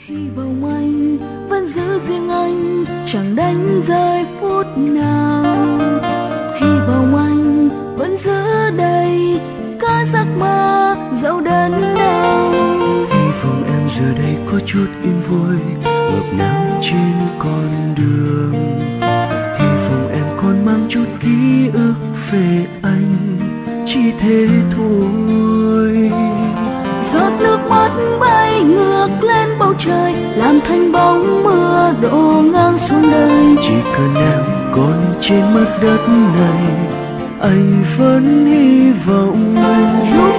Hy vọng anh vẫn giữ riêng anh, chẳng đánh rơi phút nào. Hy vọng anh vẫn giữ đây cả giấc mơ dẫu đớn đau. Hy vọng em giờ đây có chút yên vui ngập ngừng trên con đường. Hy vọng em còn mang chút ký ức về anh, chỉ thế thôi. Giọt nước mắt bay ngược lên bầu trời, làm thành bóng mưa đổ ngang xuống đời. Chỉ cần em còn trên mặt đất này, anh vẫn hy vọng. Dù